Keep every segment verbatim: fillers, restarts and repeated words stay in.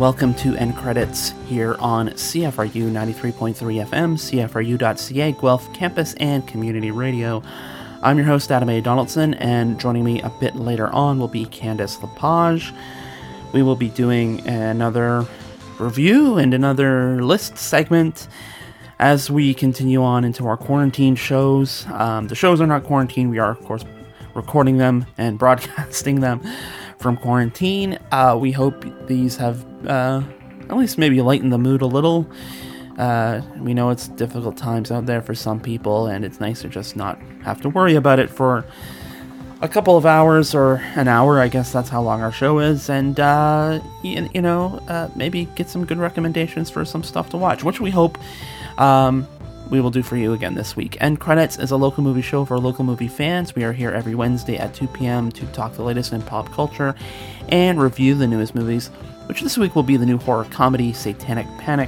welcome to End Credits here on C F R U ninety-three point three F M, C F R U dot C A, Guelph Campus and Community Radio. I'm your host, Adam A. Donaldson, and joining me a bit later on will be Candace Lepage. We will be doing another review and another list segment as we continue on into our quarantine shows. Um, the shows are not quarantined. We are, of course, recording them and broadcasting them from quarantine. Uh, we hope these have uh, at least maybe lightened the mood a little. Uh, we know it's difficult times out there for some people, and it's nice to just not have to worry about it for a couple of hours or an hour. I guess that's how long our show is, and uh, you, you know, uh, maybe get some good recommendations for some stuff to watch, which we hope um, we will do for you again this week. End Credits is a local movie show for local movie fans. We are here every Wednesday at two p.m. to talk the latest in pop culture and review the newest movies, which this week will be the new horror comedy Satanic Panic,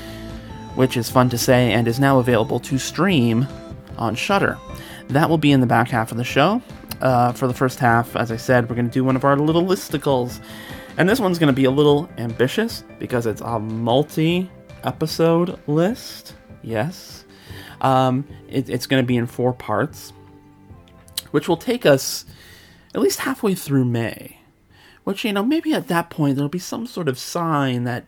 which is fun to say and is now available to stream on Shudder. That will be in the back half of the show. Uh, for the first half, as I said, we're going to do one of our little listicles. And this one's going to be a little ambitious because it's a multi-episode list. Yes. Um, it, it's going to be in four parts, which will take us at least halfway through May. Which, you know, maybe at that point there'll be some sort of sign that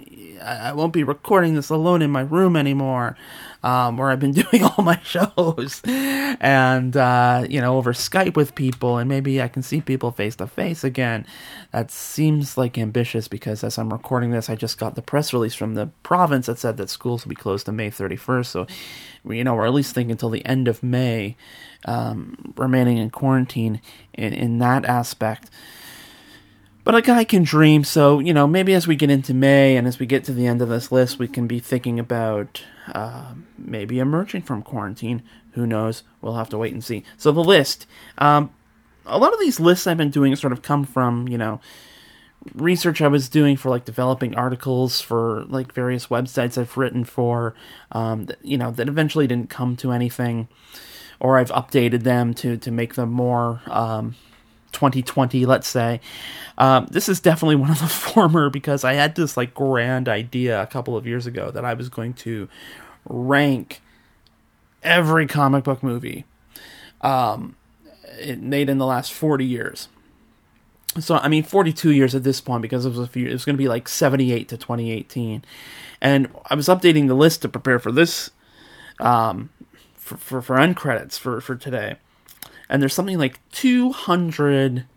I won't be recording this alone in my room anymore, um, where I've been doing all my shows, and, uh, you know, over Skype with people, and maybe I can see people face to face again. That seems like ambitious, because as I'm recording this, I just got the press release from the province that said that schools will be closed on May thirty-first, so, you know, we're at least thinking until the end of May, um, remaining in quarantine in, in that aspect. But a guy can dream, so, you know, maybe as we get into May and as we get to the end of this list, we can be thinking about uh, maybe emerging from quarantine. Who knows? We'll have to wait and see. So the list. Um, a lot of these lists I've been doing sort of come from, you know, research I was doing for, like, developing articles for, like, various websites I've written for, um, that, you know, that eventually didn't come to anything, or I've updated them to, to make them more Um, twenty twenty, let's say. Um, this is definitely one of the former, because I had this like grand idea a couple of years ago that I was going to rank every comic book movie um, made in the last forty years. So, I mean, forty-two years at this point, because it was a few, it was going to be like seventy-eight to twenty eighteen. And I was updating the list to prepare for this, um, for, for, for end credits for, for today. And there's something like two hundred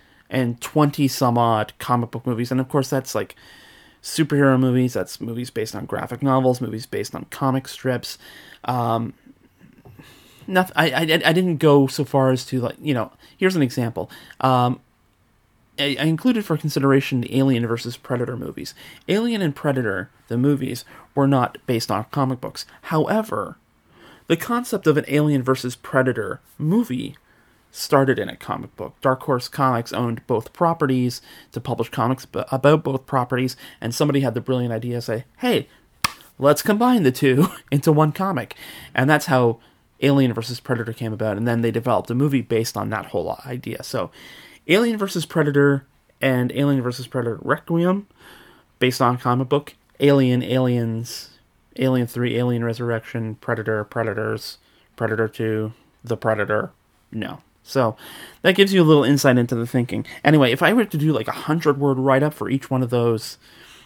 twenty some odd comic book movies. And of course, that's like superhero movies. That's movies based on graphic novels, movies based on comic strips. Um, nothing, I, I, I didn't go so far as to, like, you know, here's an example. Um, I, I included for consideration the Alien versus Predator movies. Alien and Predator, the movies, were not based on comic books. However, the concept of an Alien versus Predator movie started in a comic book. Dark Horse Comics owned both properties to publish comics about both properties, and somebody had the brilliant idea to say, hey, let's combine the two into one comic. And that's how Alien versus Predator came about, and then they developed a movie based on that whole idea. So, Alien versus Predator and Alien versus Predator Requiem, based on comic book. Alien, Aliens, Alien three, Alien Resurrection, Predator, Predators, Predator two, The Predator, no. So, that gives you a little insight into the thinking. Anyway, if I were to do like a hundred-word write-up for each one of those,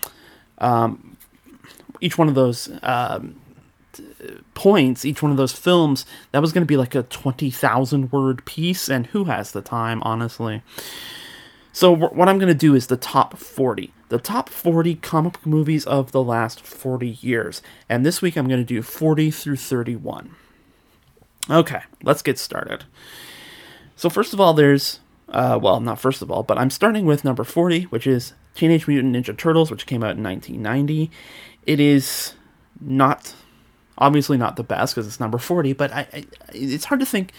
um, each one of those um, t- points, each one of those films, that was going to be like a twenty thousand word piece, and who has the time, honestly? So, w- what I'm going to do is the top forty. The top forty comic book movies of the last forty years. And this week I'm going to do forty through thirty-one. Okay, let's get started. So first of all, there's, uh, well, not first of all, but I'm starting with number forty, which is Teenage Mutant Ninja Turtles, which came out in nineteen ninety. It is not, obviously not the best, because it's number forty, but I, I, it's hard to think,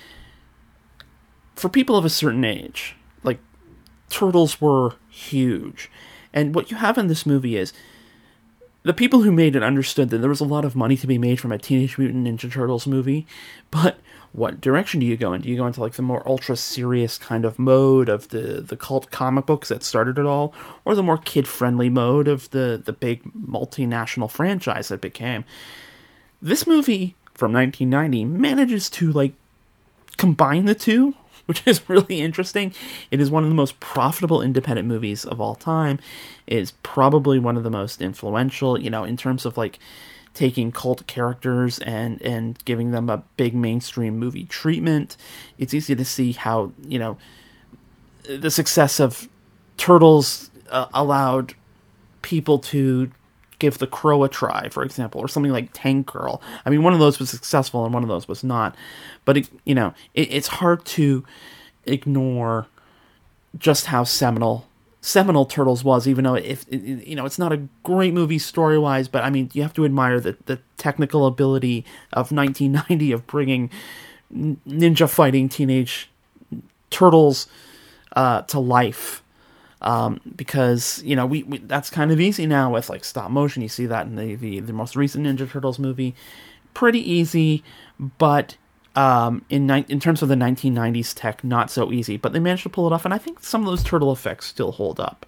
for people of a certain age, like, Turtles were huge. And what you have in this movie is, the people who made it understood that there was a lot of money to be made from a Teenage Mutant Ninja Turtles movie, but what direction do you go in? Do you go into like the more ultra serious kind of mode of the, the cult comic books that started it all, or the more kid friendly mode of the, the big multinational franchise that became? This movie from nineteen ninety manages to like combine the two, which is really interesting. It is one of the most profitable independent movies of all time. It is probably one of the most influential, you know, in terms of like taking cult characters and, and giving them a big mainstream movie treatment. It's easy to see how, you know, the success of Turtles uh, allowed people to give The Crow a try, for example, or something like Tank Girl. I mean, one of those was successful and one of those was not. But, it, you know, it, it's hard to ignore just how seminal seminal Turtles was, even though if you know it's not a great movie story wise, but I mean you have to admire the the technical ability of nineteen ninety of bringing ninja fighting teenage turtles uh, to life. Um, because you know we, we that's kind of easy now with like stop motion. You see that in the the, the most recent Ninja Turtles movie, pretty easy, but Um, in ni- in terms of the nineteen nineties tech, not so easy, but they managed to pull it off, and I think some of those turtle effects still hold up.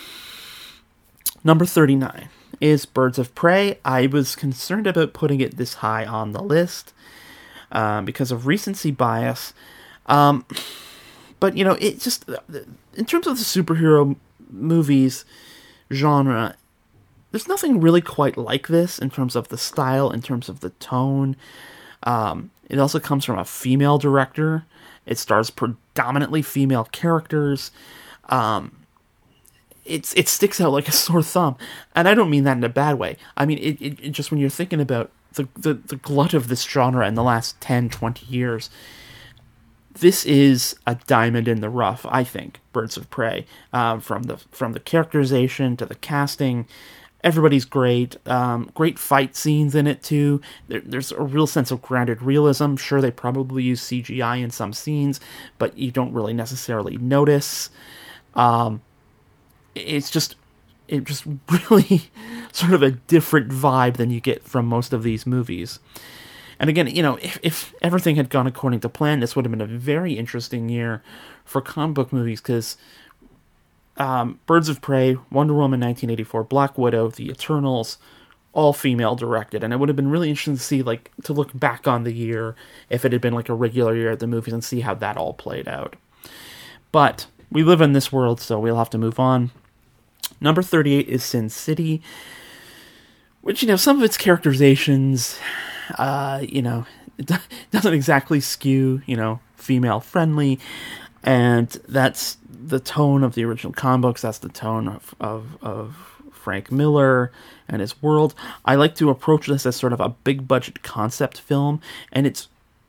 Number thirty-nine is Birds of Prey. I was concerned about putting it this high on the list um, because of recency bias, um, but you know, it just in terms of the superhero movies genre, there's nothing really quite like this in terms of the style, in terms of the tone. Um, it also comes from a female director. It stars predominantly female characters. Um, it's it sticks out like a sore thumb, and I don't mean that in a bad way. I mean it, it, it just when you're thinking about the, the, the glut of this genre in the last ten, twenty years, this is a diamond in the rough, I think. Birds of Prey, um, from the from the characterization to the casting. Everybody's great. Um, great fight scenes in it, too. There, there's a real sense of grounded realism. Sure, they probably use C G I in some scenes, but you don't really necessarily notice. Um, it's just, it just really sort of a different vibe than you get from most of these movies. And again, you know, if, if everything had gone according to plan, this would have been a very interesting year for comic book movies, because Um, Birds of Prey, Wonder Woman nineteen eighty-four, Black Widow, The Eternals, all female directed, and it would have been really interesting to see, like, to look back on the year if it had been like a regular year at the movies and see how that all played out. But we live in this world, so we'll have to move on. Number thirty-eight is Sin City, which, you know, some of its characterizations, uh, you know, it doesn't exactly skew, you know, female friendly, and that's the tone of the original comic books. That's the tone of, of, of Frank Miller and his world. I like to approach this as sort of a big budget concept film, and it's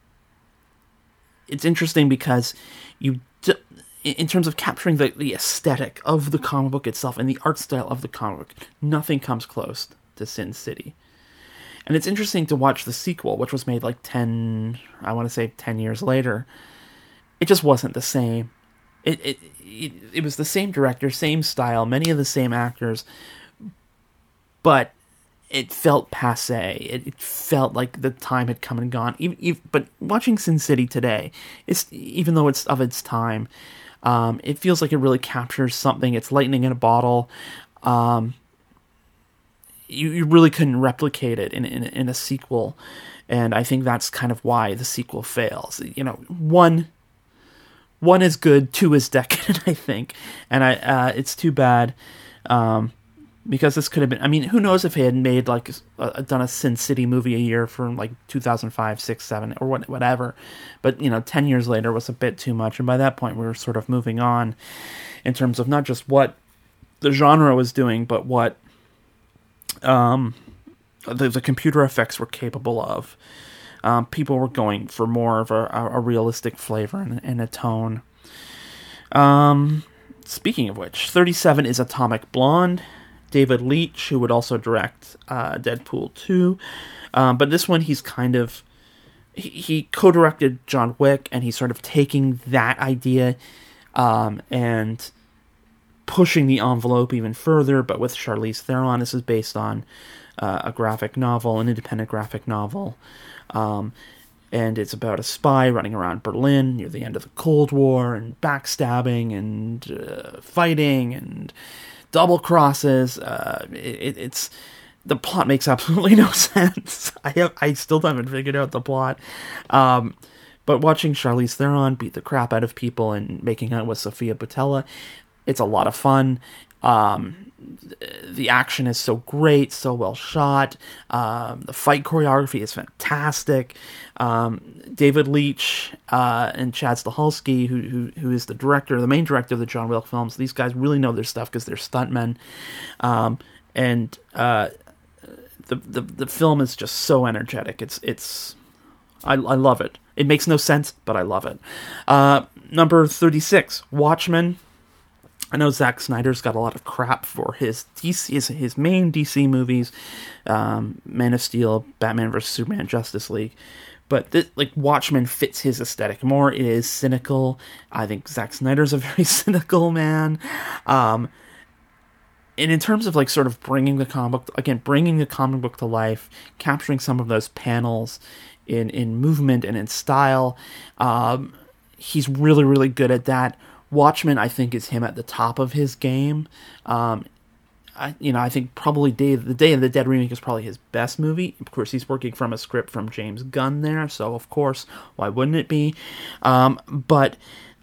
it's interesting because you, d- in terms of capturing the, the aesthetic of the comic book itself and the art style of the comic book, nothing comes close to Sin City. And it's interesting to watch the sequel, which was made like ten, I want to say ten years later. It just wasn't the same. It, it it it was the same director, same style, many of the same actors, but it felt passé. It, it felt like the time had come and gone. Even, even, but watching Sin City today, it's even though it's of its time, um, it feels like it really captures something. It's lightning in a bottle. Um, you you really couldn't replicate it in in, in a sequel, and I think that's kind of why the sequel fails. You know, one. One is good, two is decadent, I think, and I uh, it's too bad um, because this could have been. I mean, who knows if he had made like a, done a Sin City movie a year from like two thousand five, six, seven, or what, whatever. But you know, ten years later was a bit too much, and by that point we were sort of moving on in terms of not just what the genre was doing, but what um, the, the computer effects were capable of. Um, people were going for more of a, a realistic flavor and, and a tone. Um, speaking of which, thirty-seven is Atomic Blonde. David Leitch, who would also direct uh, Deadpool two. Um, but this one, he's kind of... He, he co-directed John Wick, and he's sort of taking that idea um, and pushing the envelope even further, but with Charlize Theron. This is based on uh, a graphic novel, an independent graphic novel. Um, and it's about a spy running around Berlin near the end of the Cold War, and backstabbing, and uh, fighting, and double crosses. Uh, it, it's the plot makes absolutely no sense. I have I still haven't figured out the plot. Um, but watching Charlize Theron beat the crap out of people and making out with Sofia Boutella, it's a lot of fun. Um, the action is so great, so well shot. Um, the fight choreography is fantastic. Um, David Leitch uh, and Chad Stahelski, who, who who is the director, the main director of the John Wilk films, these guys really know their stuff because they're stuntmen. Um, and uh, the, the the film is just so energetic. It's it's I I love it. It makes no sense, but I love it. Uh, number thirty-six, Watchmen. I know Zack Snyder's got a lot of crap for his D C, his, his main D C movies, um, Man of Steel, Batman versus Superman, Justice League, but this, like Watchmen fits his aesthetic more. It is cynical. I think Zack Snyder's a very cynical man, um, and in terms of like sort of bringing the comic book again, bringing the comic book to life, capturing some of those panels in in movement and in style, um, he's really really good at that. Watchmen, I think, is him at the top of his game. Um, I, you know, I think probably Day, the Day of the Dead remake is probably his best movie. Of course, he's working from a script from James Gunn there, so of course, why wouldn't it be? Um, but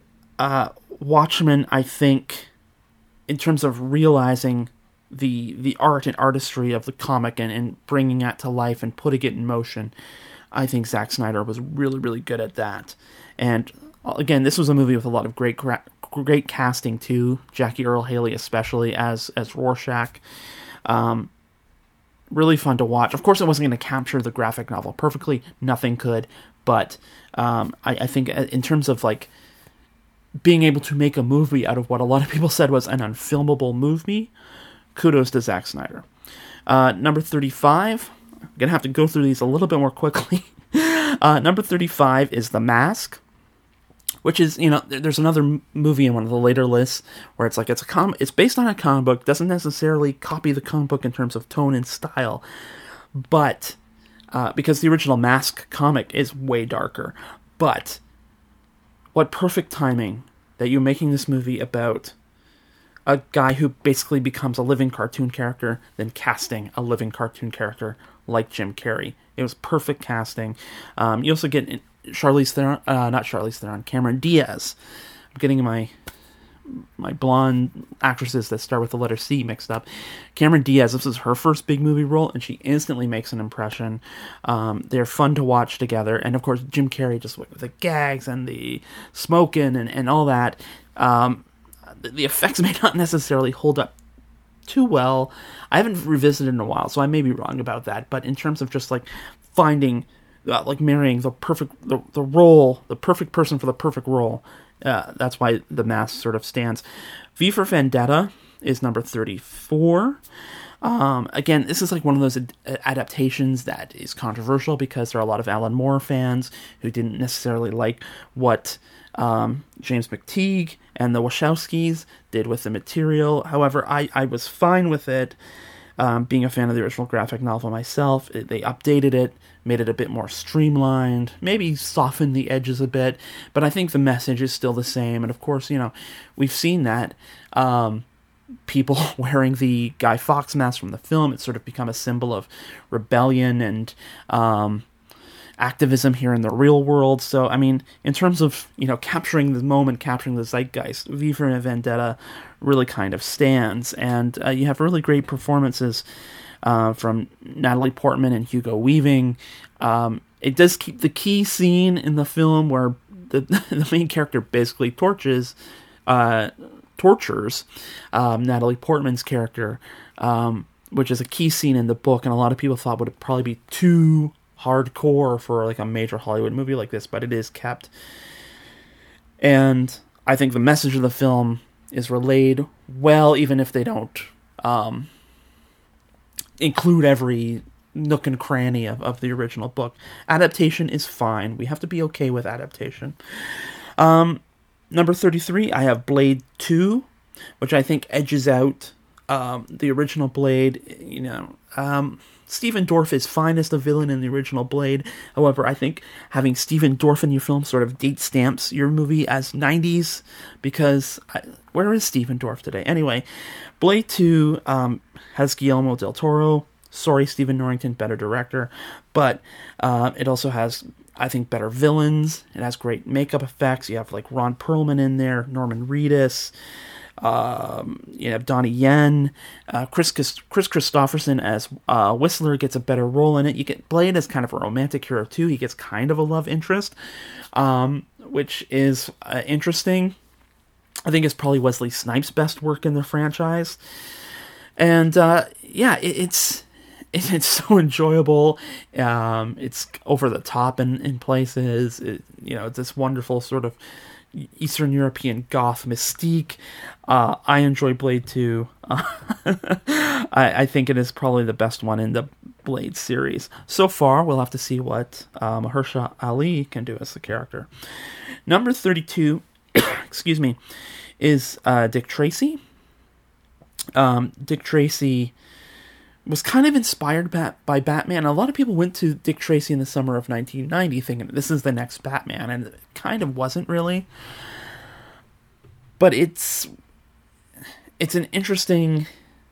uh, Watchmen, I think, in terms of realizing the the art and artistry of the comic and, and bringing that to life and putting it in motion, I think Zack Snyder was really, really good at that. And again, this was a movie with a lot of great gra- great casting too. Jackie Earle Haley especially as as Rorschach. Um, really fun to watch. Of course, it wasn't going to capture the graphic novel perfectly. Nothing could. But um, I, I think in terms of like being able to make a movie out of what a lot of people said was an unfilmable movie, kudos to Zack Snyder. Uh, number thirty-five. I'm going to have to go through these a little bit more quickly. uh, number thirty-five is The Mask. Which is, you know, there's another movie in one of the later lists where it's like it's a com- it's based on a comic book, doesn't necessarily copy the comic book in terms of tone and style, but uh, because the original Mask comic is way darker. But what perfect timing that you're making this movie about a guy who basically becomes a living cartoon character, then casting a living cartoon character like Jim Carrey. It was perfect casting. Um, you also get Charlize Theron, uh, not Charlize Theron, Cameron Diaz. I'm getting my my blonde actresses that start with the letter C mixed up. Cameron Diaz, this is her first big movie role, and she instantly makes an impression. Um, they're fun to watch together, and of course Jim Carrey, just with the gags and the smoking and, and all that. Um, the, the effects may not necessarily hold up too well. I haven't revisited in a while, so I may be wrong about that, but in terms of just like finding Uh, like marrying the perfect the, the role, the perfect person for the perfect role. Uh, that's why The Mask sort of stands. V for Vendetta is number thirty-four. Um, again, this is like one of those ad- adaptations that is controversial because there are a lot of Alan Moore fans who didn't necessarily like what um, James McTeague and the Wachowskis did with the material. However, I, I was fine with it. Um, being a fan of the original graphic novel myself, it, they updated it, made it a bit more streamlined, maybe softened the edges a bit, but I think the message is still the same. And of course, you know, we've seen that. Um, people wearing the Guy Fawkes mask from the film, it's sort of become a symbol of rebellion and um, activism here in the real world. So, I mean, in terms of, you know, capturing the moment, capturing the zeitgeist, V for Vendetta really kind of stands. And uh, you have really great performances uh, from Natalie Portman and Hugo Weaving. Um, it does keep the key scene in the film where the, the main character basically torches, uh, tortures um, Natalie Portman's character, um, which is a key scene in the book, and a lot of people thought would probably be too hardcore for like a major Hollywood movie like this, but it is kept. And I think the message of the film is relayed well, even if they don't um, include every nook and cranny of, of the original book. Adaptation is fine. We have to be okay with adaptation. Um, number thirty-three, I have Blade two, which I think edges out um, the original Blade in, know, um, Stephen Dorff is fine as the villain in the original Blade. However, I think having Stephen Dorff in your film sort of date stamps your movie as nineties, because I, where is Stephen Dorff today? Anyway, Blade two um, has Guillermo del Toro. Sorry, Stephen Norrington, better director. But uh, it also has, I think, better villains. It has great makeup effects. You have, like, Ron Perlman in there, Norman Reedus. Um, you have Donnie Yen. Uh, Chris Chris Christopherson as uh, Whistler gets a better role in it. You get Blade as kind of a romantic hero, too. He gets kind of a love interest, um, which is uh, interesting. I think it's probably Wesley Snipes' best work in the franchise. And, uh, yeah, it, it's... It's so enjoyable. Um, it's over the top in, in places. It, you know, it's this wonderful sort of Eastern European goth mystique. Uh, I enjoy Blade two. Uh, I, I think it is probably the best one in the Blade series. So far, we'll have to see what uh, Mahershala Ali can do as the character. Number thirty-two, excuse me, is uh, Dick Tracy. Um, Dick Tracy was kind of inspired by Batman. A lot of people went to Dick Tracy in the summer of nineteen ninety thinking this is the next Batman, and it kind of wasn't really. But it's it's an interesting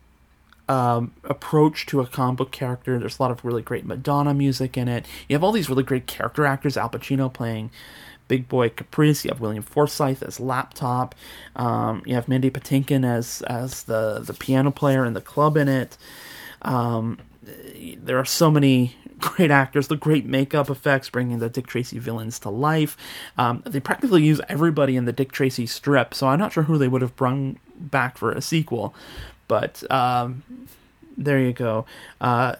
um, approach to a comic book character. There's a lot of really great Madonna music in it. You have all these really great character actors. Al Pacino playing Big Boy Caprice. You have William Forsythe as Laptop. Um, you have Mandy Patinkin as as the, the piano player in the club in it. Um, there are so many great actors, the great makeup effects, bringing the Dick Tracy villains to life. Um, they practically use everybody in the Dick Tracy strip, so I'm not sure who they would have brought back for a sequel, but um, there you go. Uh,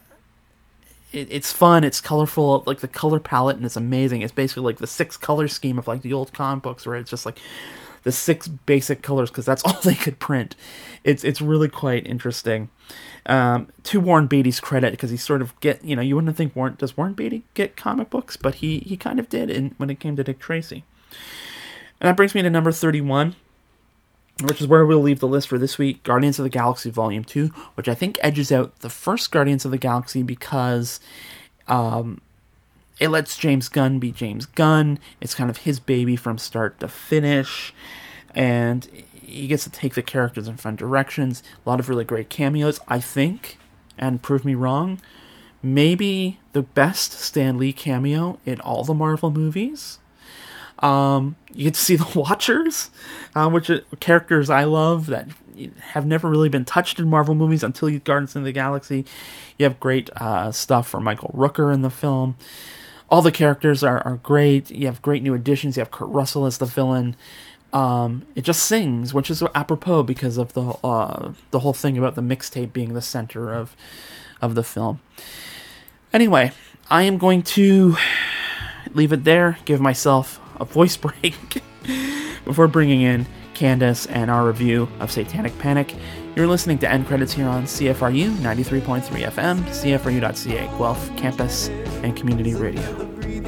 it, it's fun, it's colorful, like the color palette, and it's amazing. It's basically like the six color scheme of like the old comic books, where it's just like the six basic colors, because that's all they could print. It's it's really quite interesting. Um, to Warren Beatty's credit, because he sort of get, you know, you wouldn't think Warren, does Warren Beatty get comic books? But he, he kind of did in, when it came to Dick Tracy. And that brings me to number thirty-one, which is where we'll leave the list for this week, Guardians of the Galaxy Volume two, which I think edges out the first Guardians of the Galaxy because um, it lets James Gunn be James Gunn. It's kind of his baby from start to finish, and he gets to take the characters in fun directions. A lot of really great cameos, I think, and prove me wrong, maybe the best Stan Lee cameo in all the Marvel movies. Um, you get to see the Watchers, uh, which are characters I love that have never really been touched in Marvel movies until you Guardians of the Galaxy. You have great uh, stuff from Michael Rooker in the film. All the characters are, are great. You have great new additions. You have Kurt Russell as the villain. Um, it just sings, which is apropos because of the uh, the whole thing about the mixtape being the center of of the film. Anyway, I am going to leave it there, give myself a voice break before bringing in Candace and our review of Satanic Panic. You're listening to End Credits here on C F R U ninety-three point three F M, C F R U dot C A, Guelph Campus and Community Radio.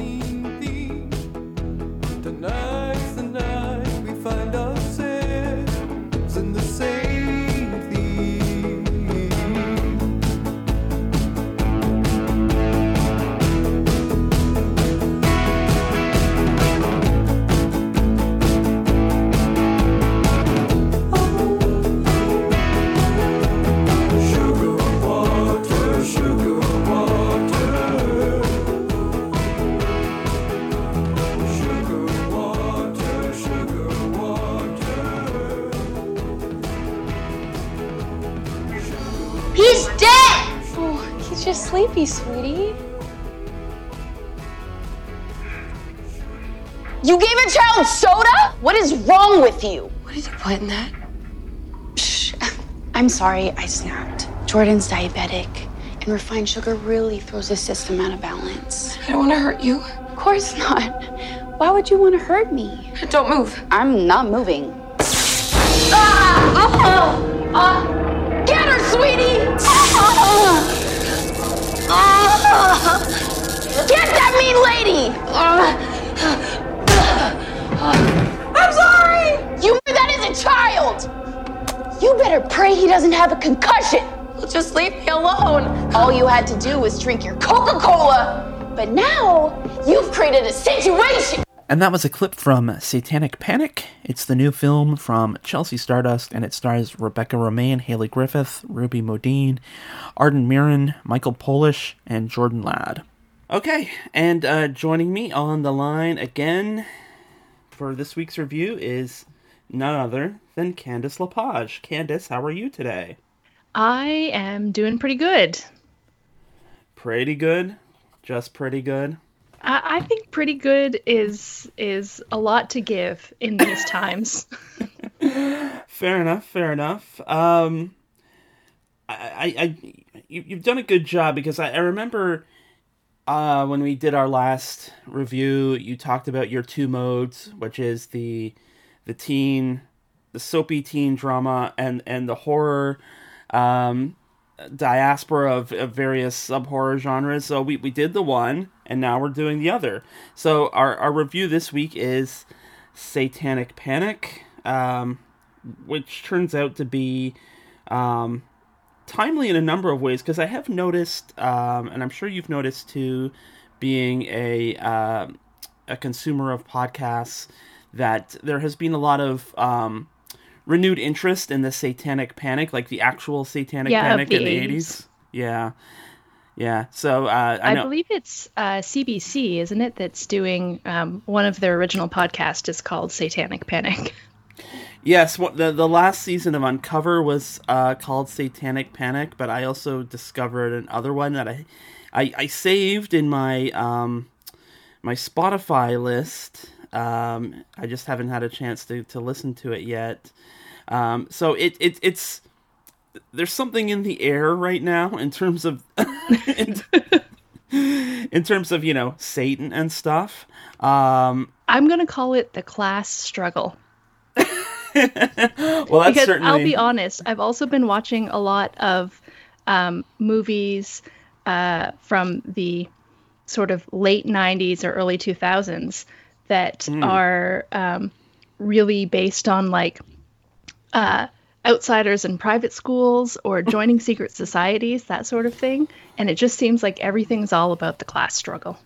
Sleepy, sweetie. You gave a child soda? What is wrong with you? What did you put in that? Shh. I'm sorry, I snapped. Jordan's diabetic, and refined sugar really throws his system out of balance. I don't want to hurt you. Of course not. Why would you want to hurt me? Don't move. I'm not moving. Ah! Oh! Uh, get her, sweetie! Ah! Uh, get that mean lady! Uh, I'm sorry! You knew that as a child! You better pray he doesn't have a concussion! Well, just leave me alone. All you had to do was drink your Coca-Cola. But now, you've created a situation. And that was a clip from Satanic Panic. It's the new film from Chelsea Stardust, and it stars Rebecca Romijn, Haley Griffith, Ruby Modine, Arden Mirren, Michael Polish, and Jordan Ladd. Okay, and uh, joining me on the line again for this week's review is none other than Candice Lepage. Candice, how are you today? I am doing pretty good. Pretty good? Just pretty good? I, I think pretty good is is a lot to give in these times. Fair enough, fair enough. Um, I, I, I you, you've done a good job, because I, I remember uh, when we did our last review, you talked about your two modes, which is the the teen, the soapy teen drama, and, and the horror um, diaspora of, of various sub-horror genres. So we, we did the one, and now we're doing the other. So our, our review this week is Satanic Panic, um, which turns out to be um, timely in a number of ways, because I have noticed, um, and I'm sure you've noticed too, being a uh, a consumer of podcasts, that there has been a lot of um, renewed interest in the Satanic Panic, like the actual Satanic yeah, Panic the in the eighties. eighties. Yeah. Yeah. So uh, I, I know. believe it's uh, C B C, isn't it, that's doing um, one of their original podcasts is called Satanic Panic. Yes, what, the the last season of Uncover was uh, called Satanic Panic, but I also discovered another one that I I, I saved in my um, my Spotify list. Um, I just haven't had a chance to, to listen to it yet. Um, so it, it it's there's something in the air right now in terms of in, in terms of, you know, Satan and stuff. Um, I'm gonna call it the class struggle. well, that's because certainly. I'll be honest, I've also been watching a lot of um, movies uh, from the sort of late nineties or early two thousands that mm. are um, really based on like uh, outsiders in private schools or joining secret societies, that sort of thing. And it just seems like everything's all about the class struggle.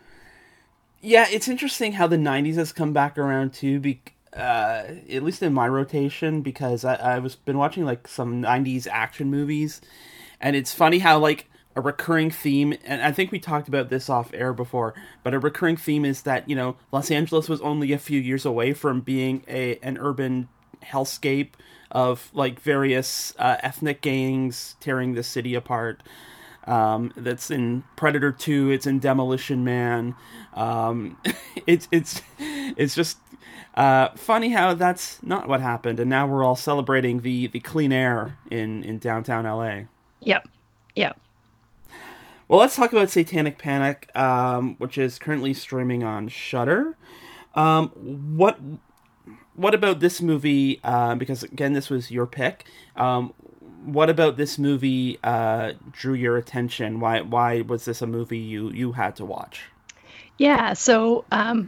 Yeah, it's interesting how the nineties has come back around too, be, uh, at least in my rotation, because I, I was been watching like some nineties action movies, and it's funny how like a recurring theme, and I think we talked about this off air before, but a recurring theme is that, you know, Los Angeles was only a few years away from being a an urban hellscape of like various uh, ethnic gangs tearing the city apart. Um, that's in Predator two. It's in Demolition Man. Um, it's it's it's just uh, funny how that's not what happened, and now we're all celebrating the, the clean air in, in downtown L A. Yep. Yep. Well, let's talk about Satanic Panic, um, which is currently streaming on Shudder. Um, what what about this movie? Uh, because again, this was your pick. Um, what about this movie uh, drew your attention? Why why was this a movie you, you had to watch? Yeah. So, um,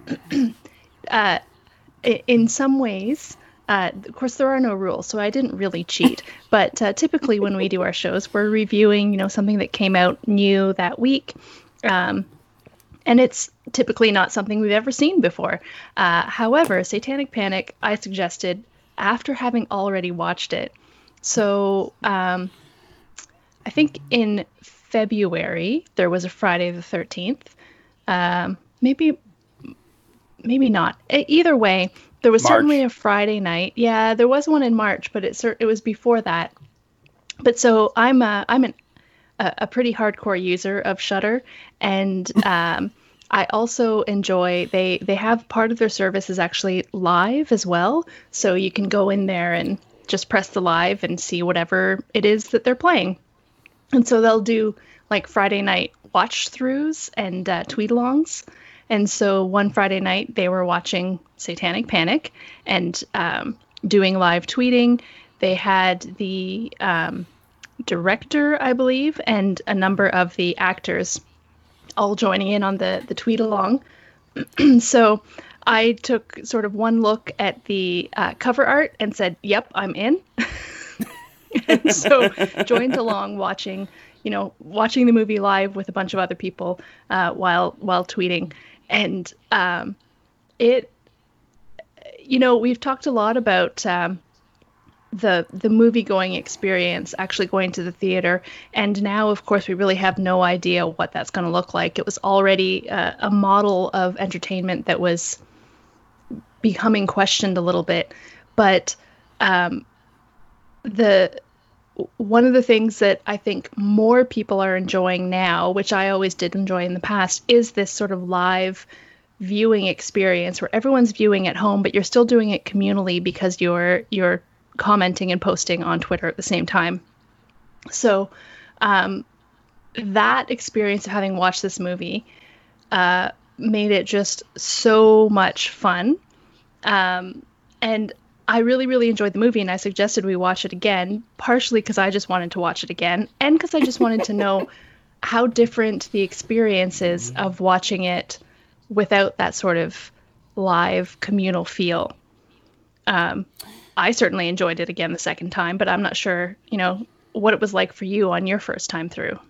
uh, in some ways. Uh, of course, there are no rules, so I didn't really cheat. But uh, typically when we do our shows, we're reviewing, you know, something that came out new that week. Um, and it's typically not something we've ever seen before. Uh, however, Satanic Panic, I suggested after having already watched it. So um, I think in February, there was a Friday the thirteenth. Um, maybe, maybe not. Either way, there was March. Certainly a Friday night. Yeah, there was one in March, but it it was before that. But so I'm a, I'm an, a, a pretty hardcore user of Shudder, and um, I also enjoy they they have part of their service is actually live as well, so you can go in there and just press the live and see whatever it is that they're playing. And so they'll do like Friday night watch throughs and uh, tweet alongs. And so one Friday night they were watching Satanic Panic and um, doing live tweeting. They had the um, director, I believe, and a number of the actors all joining in on the, the tweet along. So I took sort of one look at the uh, cover art and said, yep, I'm in. And so joined along watching, you know, watching the movie live with a bunch of other people uh, while while tweeting. And um, it, you know, we've talked a lot about um, the the movie going experience, actually going to the theater. And now, of course, we really have no idea what that's going to look like. It was already uh, a model of entertainment that was becoming questioned a little bit. But um, the one of the things that I think more people are enjoying now, which I always did enjoy in the past, is this sort of live viewing experience where everyone's viewing at home, but you're still doing it communally because you're you're commenting and posting on Twitter at the same time. So um, that experience of having watched this movie uh, made it just so much fun. Um, and I really, really enjoyed the movie, and I suggested we watch it again, partially because I just wanted to watch it again, and because I just wanted to know how different the experience is of watching it without that sort of live communal feel. Um, I certainly enjoyed it again the second time, but I'm not sure, you know, what it was like for you on your first time through.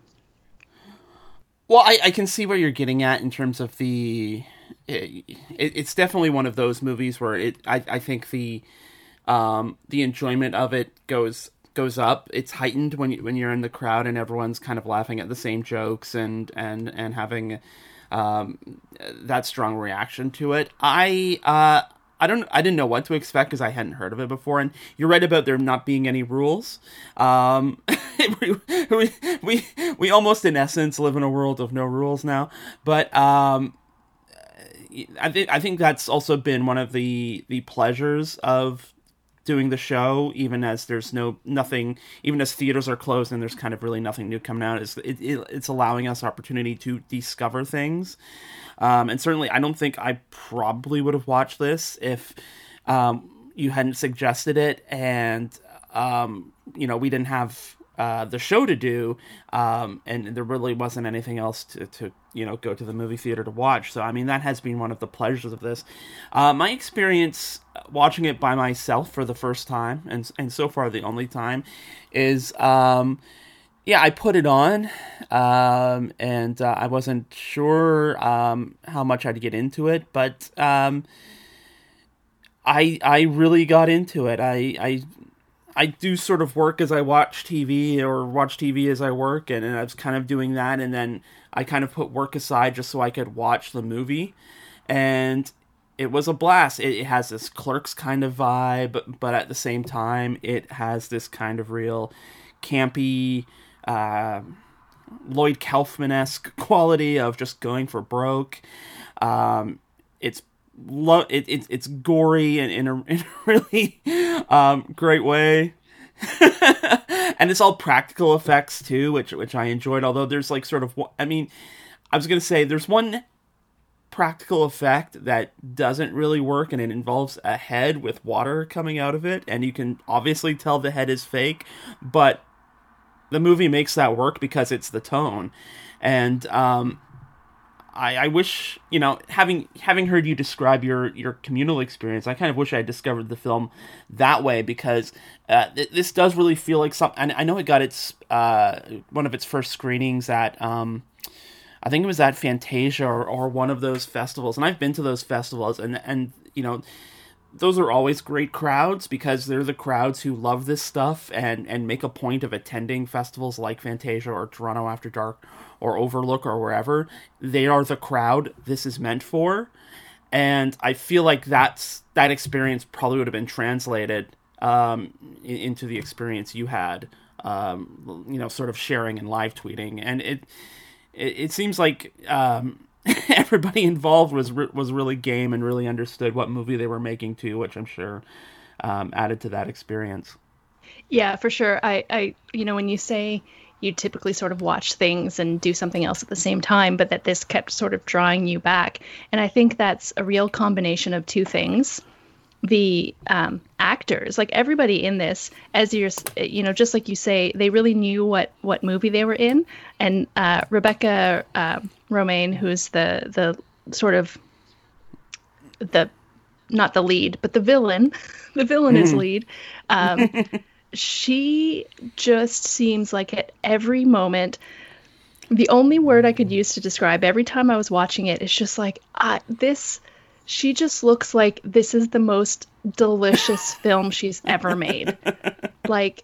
Well, I, I can see where you're getting at in terms of the... It, it, it's definitely one of those movies where it. I, I think the um, the enjoyment of it goes goes up. It's heightened when you, when you're in the crowd and everyone's kind of laughing at the same jokes and and and having um, that strong reaction to it. I uh, I don't I didn't know what to expect because I hadn't heard of it before. And you're right about there not being any rules. Um, we, we we we almost in essence live in a world of no rules now, but. Um, I think I think that's also been one of the, the pleasures of doing the show, even as there's no nothing, even as theaters are closed and there's kind of really nothing new coming out. Is it, it, it's allowing us opportunity to discover things, um, and certainly I don't think I probably would have watched this if um, you hadn't suggested it, and um, you know we didn't have uh, the show to do, um, and there really wasn't anything else to. to you know, go to the movie theater to watch. So, I mean, that has been one of the pleasures of this. Uh, my experience watching it by myself for the first time, and and so far the only time, is, um, yeah, I put it on, um, and uh, I wasn't sure um, how much I'd get into it, but um, I I really got into it. I... I I do sort of work as I watch T V or watch T V as I work, and, and I was kind of doing that, and then I kind of put work aside just so I could watch the movie, and it was a blast. It, it has this Clerks kind of vibe, but at the same time, it has this kind of real campy, uh, Lloyd Kaufman-esque quality of just going for broke. Um, it's Lo- it, it, it's gory and in a, in a really um, great way. And it's all practical effects too, which which I enjoyed, although there's like sort of, I mean, I was going to say there's one practical effect that doesn't really work, and it involves a head with water coming out of it, and you can obviously tell the head is fake, but the movie makes that work because it's the tone. And um I, I wish, you know, having having heard you describe your, your communal experience, I kind of wish I discovered the film that way, because uh, th- this does really feel like something. And I know it got its uh, one of its first screenings at, um, I think it was at Fantasia or, or one of those festivals. And I've been to those festivals, and and you know, those are always great crowds because they're the crowds who love this stuff and, and make a point of attending festivals like Fantasia or Toronto After Dark or Overlook or wherever. They are the crowd this is meant for. And I feel like that's that experience probably would have been translated um, into the experience you had, um, you know, sort of sharing and live tweeting. And it it, it seems like um, everybody involved was re- was really game and really understood what movie they were making too, which I'm sure um, added to that experience. Yeah, for sure. I, I, you know, when you say you typically sort of watch things and do something else at the same time, but that this kept sort of drawing you back. And I think that's a real combination of two things. The um, actors, like everybody in this, as you're, you know, just like you say, they really knew what, what movie they were in. And uh, Rebecca uh, Romijn, who's the, the sort of the, not the lead, but the villain, the villain mm. is lead. Um, she just seems like at every moment, the only word I could use to describe every time I was watching it is just like, uh, this, she just looks like this is the most delicious film she's ever made. Like,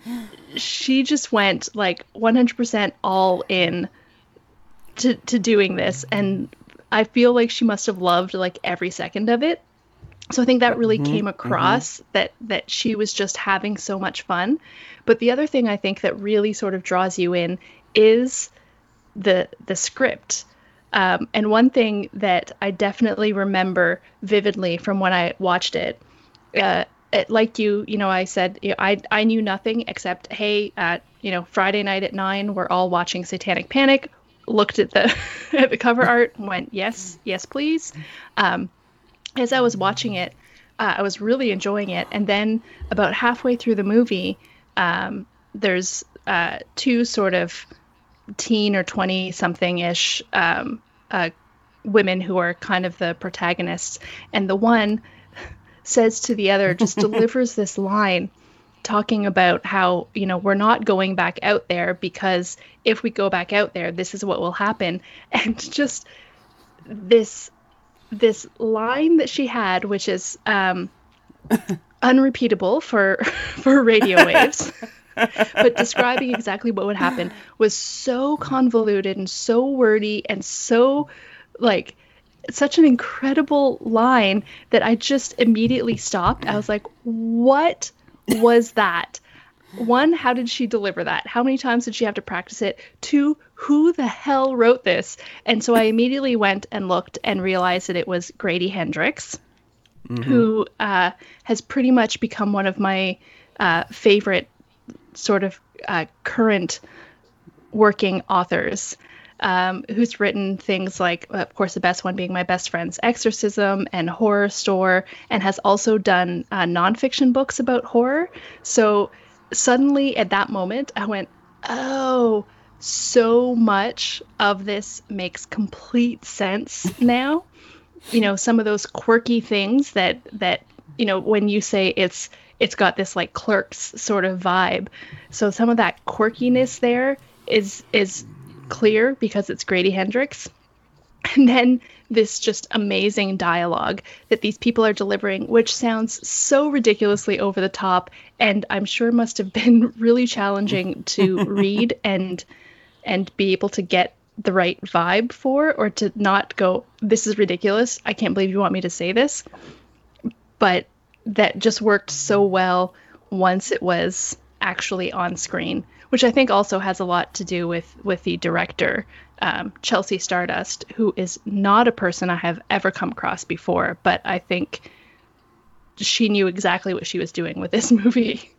she just went like one hundred percent all in to, to doing this. And I feel like she must have loved like every second of it. So I think that really mm-hmm, came across mm-hmm. that, that she was just having so much fun. But the other thing I think that really sort of draws you in is the the script. Um, and one thing that I definitely remember vividly from when I watched it, uh, it, like you, you know, I said, you know, I I knew nothing except, hey, uh, you know, Friday night at nine, we're all watching Satanic Panic. Looked at the at the cover art and went, yes, yes, please. Um, as I was watching it, uh, I was really enjoying it. And then about halfway through the movie, um, there's uh, two sort of teen or twenty something ish um, uh, women who are kind of the protagonists. And the one says to the other, just delivers this line talking about how, you know, we're not going back out there because if we go back out there, this is what will happen. And just this, this line that she had, which is um, unrepeatable for, for radio waves, but describing exactly what would happen, was so convoluted and so wordy and so like such an incredible line that I just immediately stopped. I was like, what was that? One, how did she deliver that? How many times did she have to practice it? Two, who the hell wrote this? And so I immediately went and looked and realized that it was Grady Hendrix, mm-hmm. who uh, has pretty much become one of my uh, favorite sort of uh, current working authors, um, who's written things like, of course, the best one being My Best Friend's Exorcism and Horror Store, and has also done uh, nonfiction books about horror. So suddenly at that moment, I went, oh, so much of this makes complete sense now. You know, some of those quirky things that, that, you know, when you say it's, it's got this like Clerks sort of vibe. So some of that quirkiness there is, is clear because it's Grady Hendrix. And then this just amazing dialogue that these people are delivering, which sounds so ridiculously over the top, and I'm sure must have been really challenging to read and and be able to get the right vibe for, or to not go, this is ridiculous, I can't believe you want me to say this. But that just worked so well once it was actually on screen, which I think also has a lot to do with, with the director, um, Chelsea Stardust, who is not a person I have ever come across before, but I think she knew exactly what she was doing with this movie.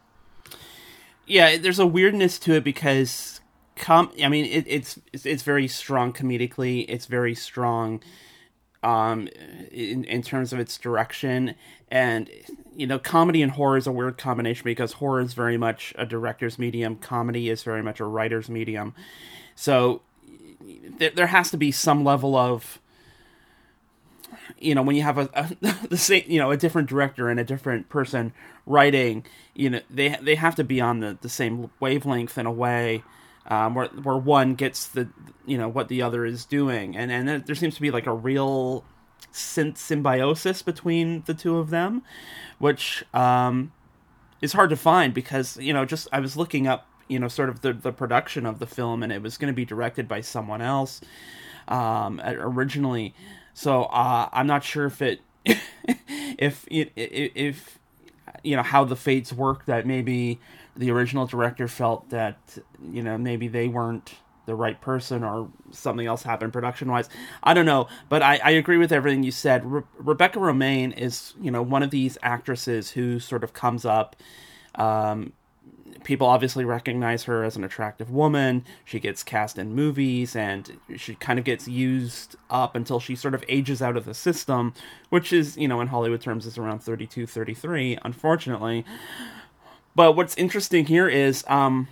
Yeah, there's a weirdness to it because, com- I mean, it, it's, it's it's very strong comedically. It's very strong um, in in terms of its direction, and you know, comedy and horror is a weird combination because horror is very much a director's medium, comedy is very much a writer's medium. So th- there has to be some level of, you know, when you have a, a the same, you know, a different director and a different person writing, you know, they they have to be on the, the same wavelength in a way, um, where where one gets the, you know, what the other is doing, and and there seems to be like a real symbiosis between the two of them, which um, is hard to find because, you know, just I was looking up, you know, sort of the, the production of the film, and it was going to be directed by someone else um, originally. So uh, I'm not sure if it, if it, if you know how the fates work, that maybe the original director felt that, you know, maybe they weren't the right person or something else happened production wise. I don't know, but I, I agree with everything you said. Re- Rebecca Romijn is, you know, one of these actresses who sort of comes up. Um, people obviously recognize her as an attractive woman. She gets cast in movies and she kind of gets used up until she sort of ages out of the system, which is, you know, in Hollywood terms is around thirty-two, thirty-three, unfortunately. But what's interesting here is, um,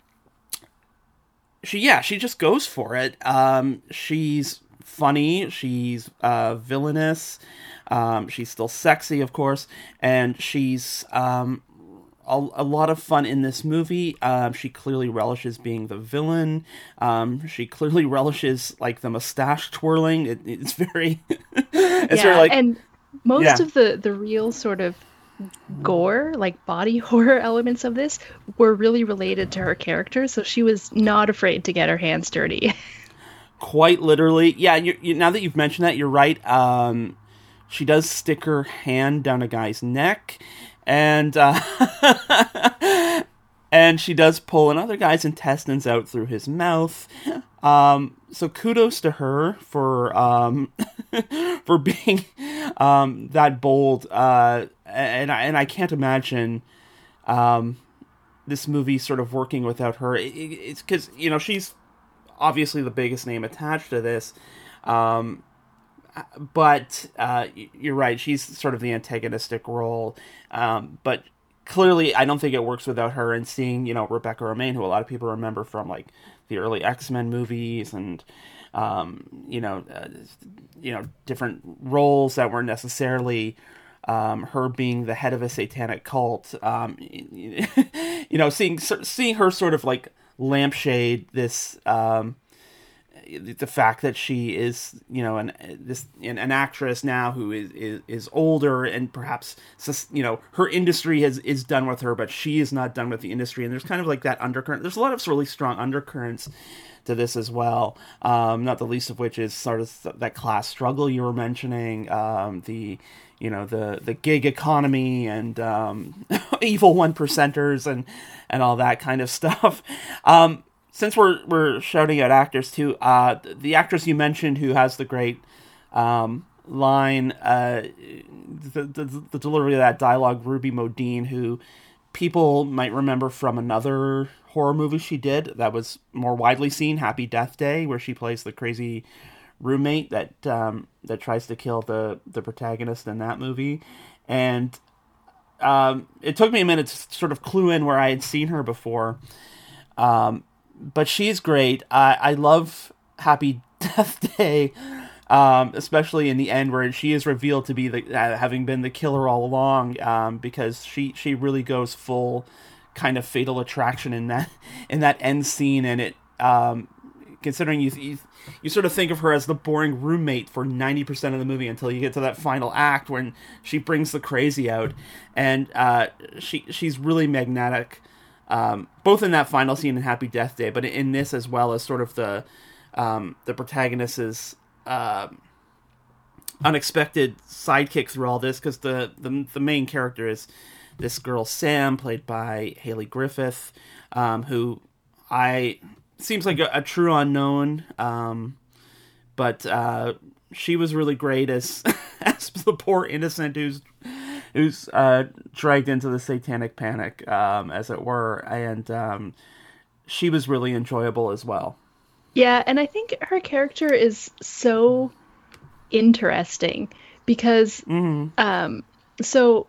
She, yeah, she just goes for it. Um, she's funny. She's uh, villainous. Um, she's still sexy, of course. And she's um, a, a lot of fun in this movie. Um, she clearly relishes being the villain. Um, she clearly relishes like the mustache twirling. It, it's very, it's yeah, very like, and most yeah. of the the real sort of gore, like body horror elements of this were really related to her character. So she was not afraid to get her hands dirty. Quite literally, yeah. You, you, now that you've mentioned that, you're right. Um, she does stick her hand down a guy's neck. And uh, and she does pull another guy's intestines out through his mouth. Um, so kudos to her for um, for being um, that bold. Uh, and I, and I can't imagine um, this movie sort of working without her. It, it, it's because, you know, she's obviously the biggest name attached to this. Um, But uh, you're right, she's sort of the antagonistic role. Um, but clearly, I don't think it works without her. And seeing, you know, Rebecca Romijn, who a lot of people remember from like the early X-Men movies, and um, you know, uh, you know, different roles that weren't necessarily um, her being the head of a satanic cult. Um, you know, seeing seeing her sort of like lampshade this. Um, the fact that she is, you know, an this an, an actress now who is, is is older, and perhaps, you know, her industry has is done with her, but she is not done with the industry. And there's kind of like that undercurrent. There's a lot of really strong undercurrents to this as well. Um, not the least of which is sort of that class struggle you were mentioning. Um, the you know the the gig economy and um, evil one percenters and and all that kind of stuff. Um, Since we're we're shouting out actors too, uh, the actress you mentioned who has the great um, line, uh, the, the the delivery of that dialogue, Ruby Modine, who people might remember from another horror movie she did that was more widely seen, Happy Death Day, where she plays the crazy roommate that um, that tries to kill the the protagonist in that movie, and um, it took me a minute to sort of clue in where I had seen her before. Um, But she's great. I, I love Happy Death Day, um, especially in the end where she is revealed to be the uh, having been the killer all along, um, because she, she really goes full kind of Fatal Attraction in that in that end scene. And it um, considering you, you you sort of think of her as the boring roommate for ninety percent of the movie until you get to that final act when she brings the crazy out, and uh, she she's really magnetic. Um, both in that final scene in Happy Death Day, but in this as well as sort of the um, the protagonist's uh, unexpected sidekick through all this, because the, the the main character is this girl Sam, played by Hayley Griffith, um, who I seems like a, a true unknown, um, but uh, she was really great as as the poor innocent who's. who's uh, dragged into the satanic panic, um, as it were, and um, she was really enjoyable as well. Yeah, and I think her character is so interesting because, mm-hmm. um, so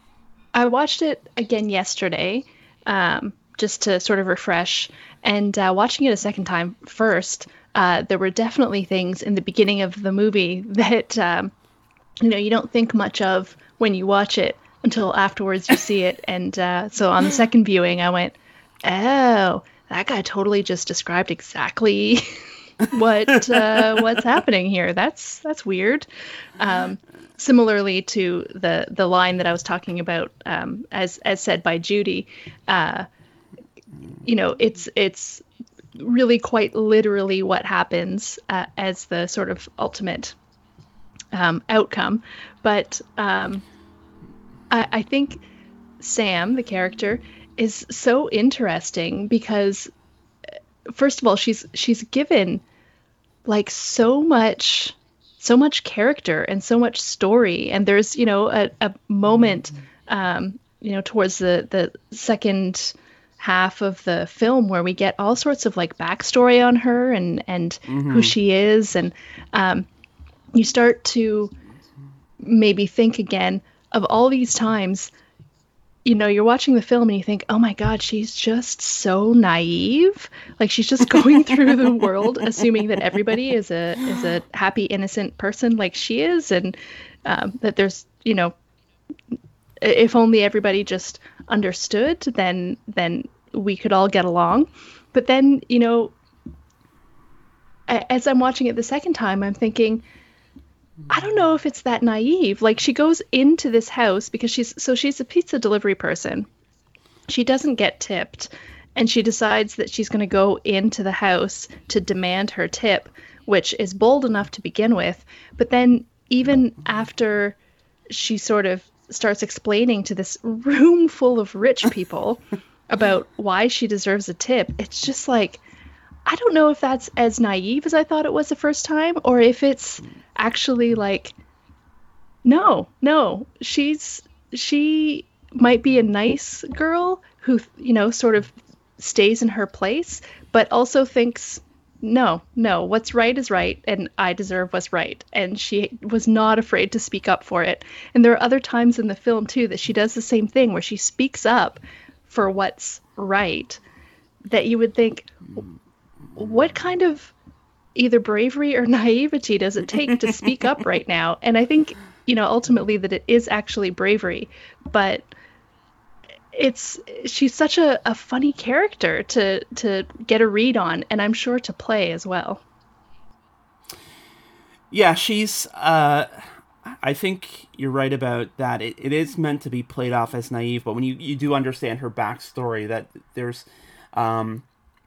I watched it again yesterday, um, just to sort of refresh, and uh, watching it a second time first, uh, there were definitely things in the beginning of the movie that, um, you know, you don't think much of when you watch it until afterwards you see it. And uh, so on the second viewing, I went, oh, that guy totally just described exactly what uh, what's happening here. That's that's weird. Um, similarly to the the line that I was talking about, um, as as said by Judy, uh, you know, it's it's really quite literally what happens uh, as the sort of ultimate um, outcome. But um, I, I think Sam, the character, is so interesting because, first of all, she's she's given like so much so much character and so much story, and there's, you know, a, a moment um, you know, towards the the second half of the film where we get all sorts of like backstory on her and and mm-hmm. who she is, and um, you start to maybe think again of all these times, you know, you're watching the film and you think, oh my God, she's just so naive. Like she's just going through the world assuming that everybody is a is a happy, innocent person like she is, and um, that there's, you know, if only everybody just understood, then then we could all get along. But then, you know, as I'm watching it the second time, I'm thinking, I don't know if it's that naive. Like, she goes into this house because she's so she's a pizza delivery person. She doesn't get tipped, and she decides that she's going to go into the house to demand her tip, which is bold enough to begin with. But then even after she sort of starts explaining to this room full of rich people about why she deserves a tip, it's just like, I don't know if that's as naive as I thought it was the first time, or if it's actually like, no, no, she's, she might be a nice girl who, you know, sort of stays in her place, but also thinks, no, no, what's right is right, and I deserve what's right. And she was not afraid to speak up for it. And there are other times in the film, too, that she does the same thing, where she speaks up for what's right, that you would think, what kind of either bravery or naivety does it take to speak up right now? And I think, you know, ultimately that it is actually bravery, but it's, she's such a, a funny character to, to get a read on, and I'm sure to play as well. Yeah, she's, uh, I think you're right about that. It, it is meant to be played off as naive, but when you, you do understand her backstory, that there's, um,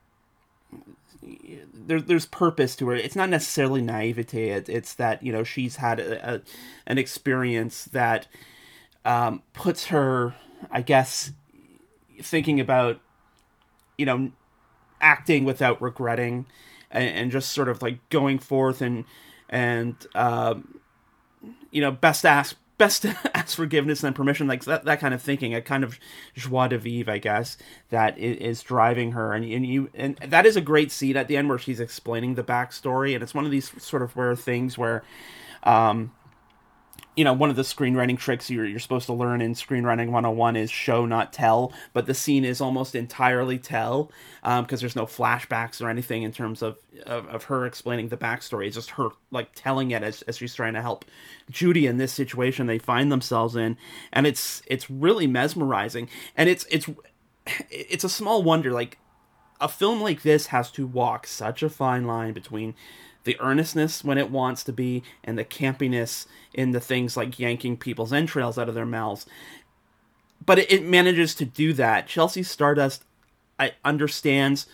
there, there's purpose to her. It's not necessarily naivete. It, it's that, you know, she's had a, a, an experience that um, puts her, I guess, thinking about, you know, acting without regretting, and, and just sort of like going forth and, and um, you know, best ask, best to ask forgiveness and permission, like that, that kind of thinking, a kind of joie de vivre, I guess, that is, is driving her. And, and you, and that is a great scene at the end where she's explaining the backstory. And it's one of these sort of rare things where, um, you know, one of the screenwriting tricks you're, you're supposed to learn in Screenwriting one oh one is show, not tell. But the scene is almost entirely tell, um, because there's no flashbacks or anything in terms of, of, of her explaining the backstory. It's just her, like, telling it as, as she's trying to help Judy in this situation they find themselves in. And it's it's really mesmerizing. And it's it's it's a small wonder, like, a film like this has to walk such a fine line between the earnestness when it wants to be and the campiness in the things like yanking people's entrails out of their mouths. But it, it manages to do that. Chelsea Stardust, I understands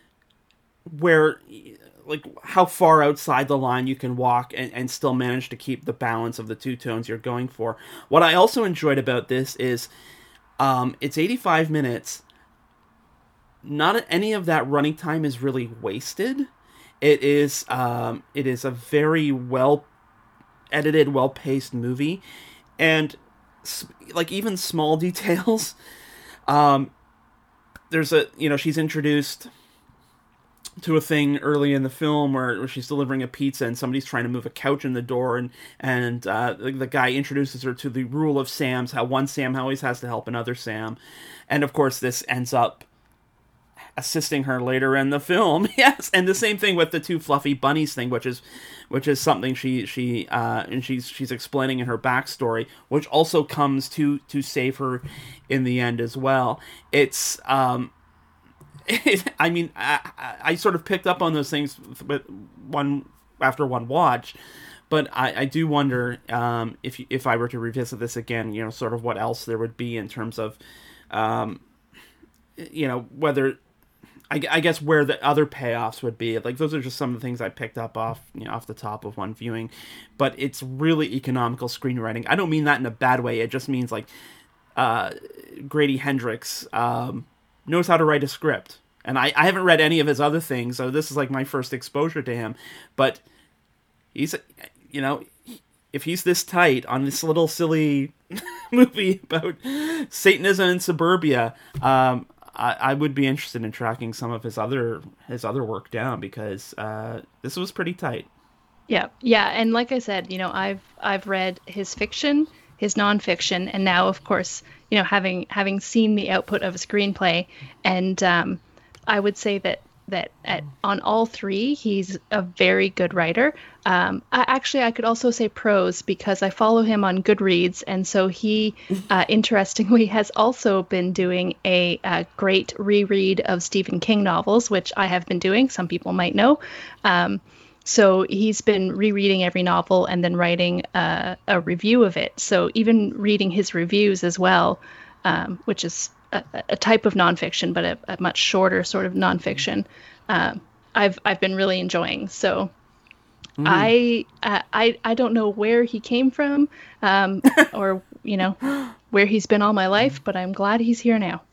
where, like, how far outside the line you can walk and, and still manage to keep the balance of the two tones you're going for. What I also enjoyed about this is um, it's eighty-five minutes. Not any of that running time is really wasted. It is um, it is a very well edited, well paced movie, and like even small details. Um, there's a you know she's introduced to a thing early in the film where, where she's delivering a pizza and somebody's trying to move a couch in the door, and and uh, the, the guy introduces her to the rule of Sam's, how one Sam always has to help another Sam, and of course this ends up assisting her later in the film. Yes, and the same thing with the two fluffy bunnies thing, which is which is something she she uh, and she's she's explaining in her backstory, which also comes to to save her in the end as well. It's um, it, I mean I, I sort of picked up on those things with one after one watch, but I, I do wonder um, if if I were to revisit this again, you know, sort of what else there would be in terms of um, you know, whether I guess where the other payoffs would be. Like, those are just some of the things I picked up off, you know, off the top of one viewing. But it's really economical screenwriting. I don't mean that in a bad way. It just means, like, uh, Grady Hendrix um, knows how to write a script. And I, I haven't read any of his other things, so this is, like, my first exposure to him. But he's, you know, if he's this tight on this little silly movie about Satanism in suburbia, um... I, I would be interested in tracking some of his other his other work down, because uh, this was pretty tight. Yeah, yeah, and like I said, you know, I've I've read his fiction, his nonfiction, and now, of course, you know, having having seen the output of a screenplay, and um, I would say that that at, on all three, he's a very good writer. Um, I, actually, I could also say prose because I follow him on Goodreads. And so he, uh, interestingly, has also been doing a, a great reread of Stephen King novels, which I have been doing. Some people might know. Um, so he's been rereading every novel and then writing uh, a review of it. So even reading his reviews as well, um, which is a, a type of nonfiction, but a, a much shorter sort of nonfiction, um, I've I've been really enjoying. So mm. I uh, I I don't know where he came from, um, or you know where he's been all my life, but I'm glad he's here now.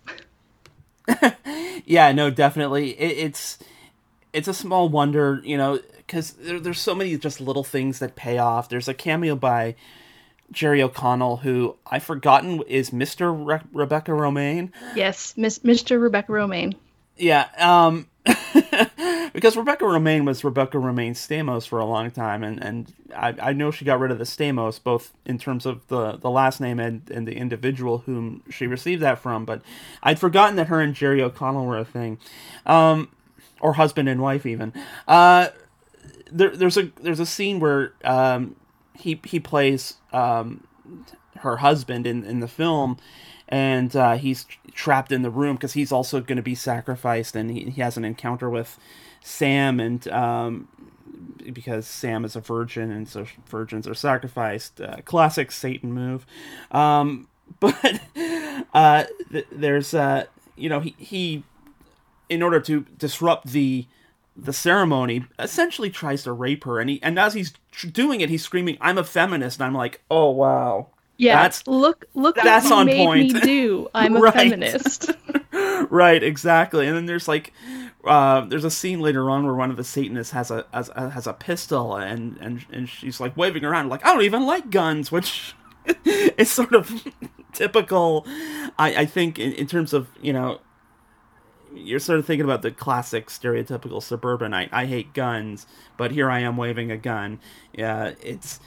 Yeah, no, definitely. It, it's it's a small wonder, you know, because there, there's so many just little things that pay off. There's a cameo by Jerry O'Connell, who I've forgotten is Mister Re- Rebecca Romijn. Yes, Miss Mister Rebecca Romijn. Yeah, um, because Rebecca Romijn was Rebecca Romijn Stamos for a long time, and, and I, I know she got rid of the Stamos, both in terms of the, the last name and, and the individual whom she received that from, but I'd forgotten that her and Jerry O'Connell were a thing, um, or husband and wife even. Uh, there, there's a there's a scene where um, he he plays um, her husband in, in the film, and uh, he's trapped in the room because he's also going to be sacrificed, and he, he has an encounter with Sam, and um, because Sam is a virgin, and so virgins are sacrificed. Uh, classic Satan move. Um, but uh, th- there's, uh, you know, he, he, in order to disrupt the the ceremony, essentially tries to rape her, and he and as he's doing it, he's screaming, "I'm a feminist," and I'm like, oh wow. Yeah, that's, look, look that's what you on made point. me do. I'm a Right. feminist. Right, exactly. And then there's like, uh, there's a scene later on where one of the Satanists has a has a, has a pistol, and, and and she's like waving around like, I don't even like guns, which is sort of typical. I, I think in, in terms of, you know, you're sort of thinking about the classic stereotypical suburbanite. I hate guns, but here I am waving a gun. Yeah, it's.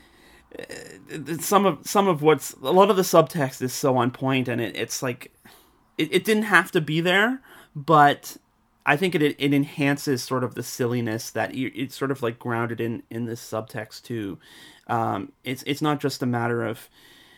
Some of some of what's a lot of the subtext is so on point, and it, it's like it, it didn't have to be there, but I think it it enhances sort of the silliness that you, it's sort of like grounded in, in this subtext too. Um, it's it's not just a matter of,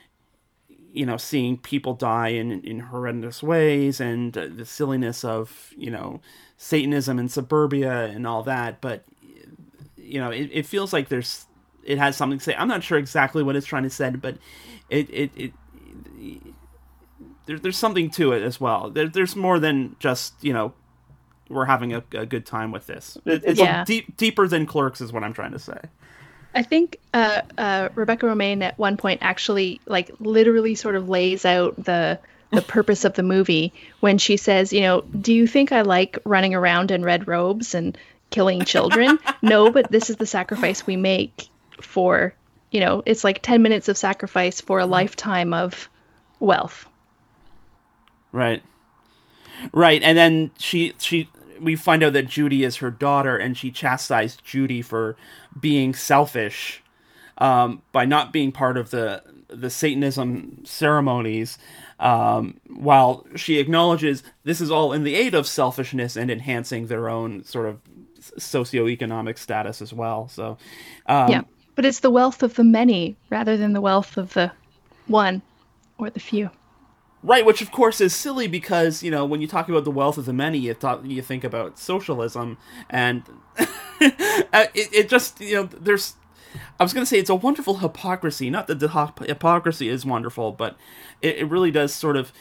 you know, seeing people die in in horrendous ways and uh, the silliness of, you know, Satanism and suburbia and all that, but you know it, it feels like there's. It has something to say. I'm not sure exactly what it's trying to say, but it it, it, it there, there's something to it as well. There, there's more than just, you know, we're having a, a good time with this. It, it's yeah. deep, deeper than Clerks is what I'm trying to say. I think uh, uh, Rebecca Romijn at one point actually, like, literally sort of lays out the the purpose of the movie when she says, you know, do you think I like running around in red robes and killing children? No, but this is the sacrifice we make. For, you know, it's like ten minutes of sacrifice for a lifetime of wealth. Right. Right. And then she, she, we find out that Judy is her daughter, and she chastised Judy for being selfish, um, by not being part of the, the Satanism ceremonies, um, while she acknowledges this is all in the aid of selfishness and enhancing their own sort of socioeconomic status as well. So, um, yeah. But it's the wealth of the many rather than the wealth of the one or the few. Right, which of course is silly because, you know, when you talk about the wealth of the many, you, talk, you think about socialism, and it, it just, you know, there's, I was going to say it's a wonderful hypocrisy. Not that the hypocrisy is wonderful, but it, it really does sort of,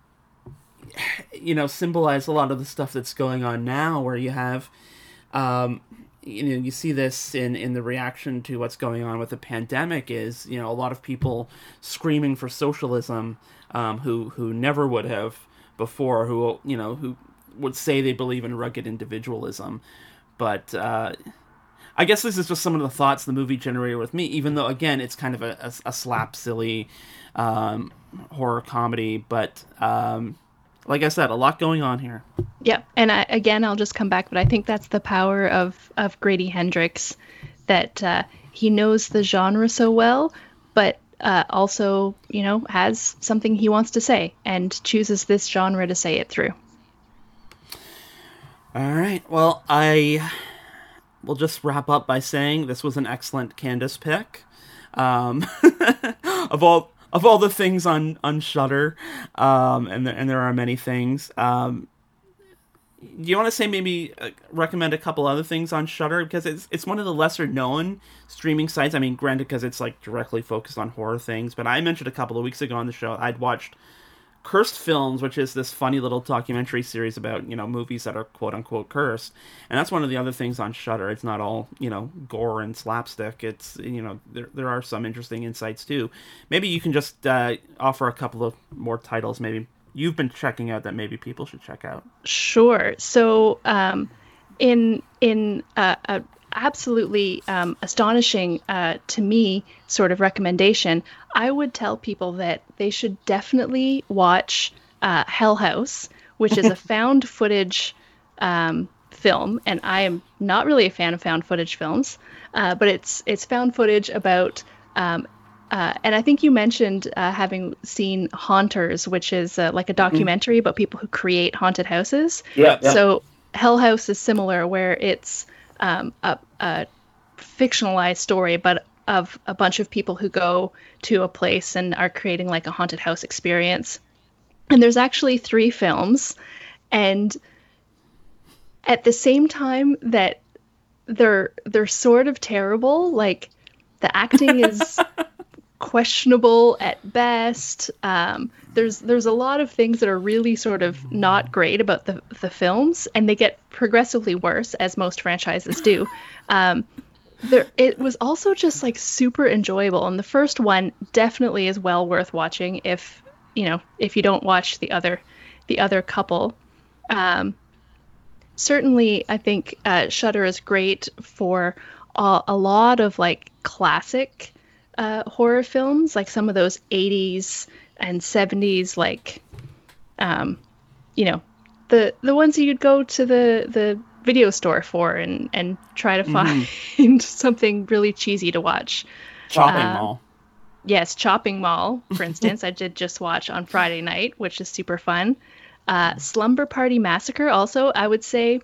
you know, symbolize a lot of the stuff that's going on now, where you have, um, you know, you see this in, in the reaction to what's going on with the pandemic is, you know, a lot of people screaming for socialism, um, who, who never would have before, who, you know, who would say they believe in rugged individualism. But, uh, I guess this is just some of the thoughts the movie generated with me, even though, again, it's kind of a, a, a slap silly, um, horror comedy, but, um, like I said, a lot going on here. Yeah, and I, again, I'll just come back, but I think that's the power of, of Grady Hendrix, that uh, he knows the genre so well, but uh, also, you know, has something he wants to say and chooses this genre to say it through. All right. Well, I will just wrap up by saying this was an excellent Candace pick. Um, of all of all the things on on Shudder, um, and there, and there are many things. Um, do you want to say maybe uh, recommend a couple other things on Shudder, because it's it's one of the lesser known streaming sites. I mean, granted, because it's like directly focused on horror things. But I mentioned a couple of weeks ago on the show I'd watched Cursed Films, which is this funny little documentary series about, you know, movies that are quote unquote cursed. And that's one of the other things on Shudder. It's not all, you know, gore and slapstick. It's, you know, there there are some interesting insights too. Maybe you can just uh, offer a couple of more titles maybe you've been checking out that maybe people should check out. Sure. So um, in in uh, a absolutely um, astonishing uh, to me sort of recommendation, I would tell people that they should definitely watch uh, Hell House, which is a found footage um, film, and I am not really a fan of found footage films, uh, but it's it's found footage about, um, uh, and I think you mentioned uh, having seen Haunters, which is uh, like a documentary mm. about people who create haunted houses. Yeah, yeah. So Hell House is similar, where it's um, a, a fictionalized story, but of a bunch of people who go to a place and are creating like a haunted house experience. And there's actually three films, and at the same time that they're they're sort of terrible, like the acting is questionable at best. Um, there's there's a lot of things that are really sort of not great about the the films, and they get progressively worse, as most franchises do. Um, There, it was also just like super enjoyable, and the first one definitely is well worth watching if you know if you don't watch the other the other couple. Um, certainly, I think uh, Shudder is great for a, a lot of like classic uh, horror films, like some of those eighties and seventies, like um, you know the the ones you'd go to the the video store for and and try to find mm-hmm. something really cheesy to watch. Chopping uh, Mall. Yes, Chopping Mall, for instance, I did just watch on Friday night, which is super fun. Uh, Slumber Party Massacre, also, I would say.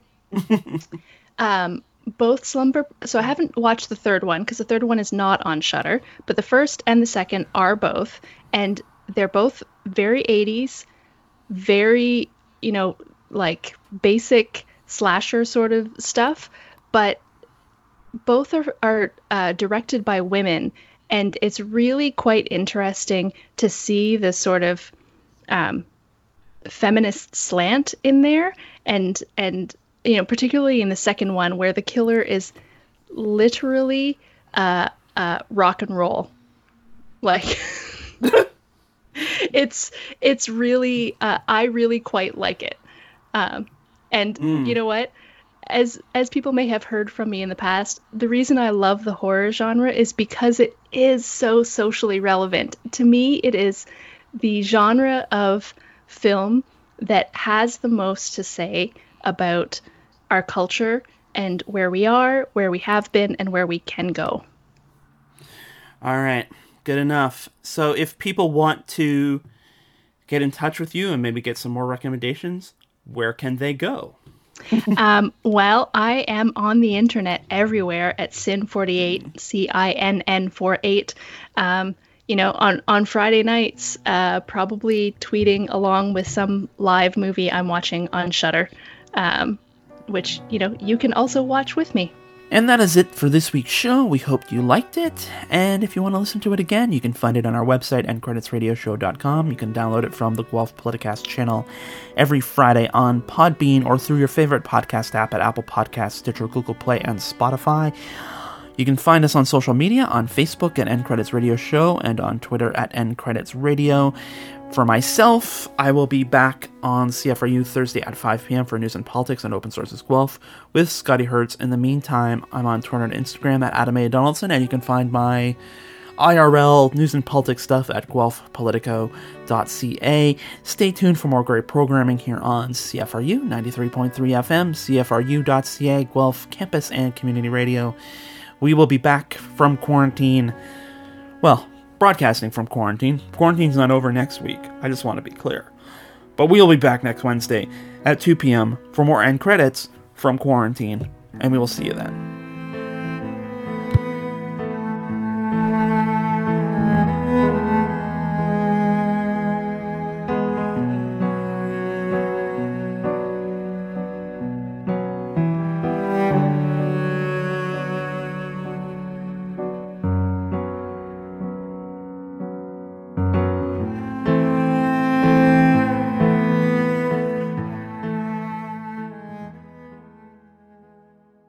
um, both Slumber... So I haven't watched the third one, because the third one is not on Shudder, but the first and the second are both, and they're both very eighties, very, you know, like basic slasher sort of stuff, but both are, are uh, directed by women, and it's really quite interesting to see this sort of um, feminist slant in there, and and you know, particularly in the second one, where the killer is literally uh, uh, rock and roll, like it's it's really uh, I really quite like it. Um, And mm. you know what? As as people may have heard from me in the past, the reason I love the horror genre is because it is so socially relevant. To me, it is the genre of film that has the most to say about our culture and where we are, where we have been, and where we can go. All right. Good enough. So if people want to get in touch with you and maybe get some more recommendations, where can they go? um, well, I am on the internet everywhere at Sin forty-eight, C I N N forty-eight. Um, you know, on, on Friday nights, uh, probably tweeting along with some live movie I'm watching on Shudder, um, which, you know, you can also watch with me. And that is it for this week's show. We hope you liked it. And if you want to listen to it again, you can find it on our website, end credits radio show dot com. You can download it from the Guelph Politicast channel every Friday on Podbean or through your favorite podcast app at Apple Podcasts, Stitcher, Google Play, and Spotify. You can find us on social media on Facebook at End Credits Radio Show and on Twitter at End Credits Radio. For myself, I will be back on C F R U Thursday at five p.m. for News and Politics on Open Sources Guelph with Scotty Hertz. In the meantime, I'm on Twitter and Instagram at Adam A. Donaldson, and you can find my I R L News and Politics stuff at guelph politico dot c a. Stay tuned for more great programming here on C F R U ninety-three point three F M, C F R U dot c a, Guelph Campus and Community Radio. We will be back from quarantine, well, broadcasting from quarantine. Quarantine's not over next week, I just want to be clear. But we'll be back next Wednesday at two p.m. for more End Credits from quarantine, and we will see you then.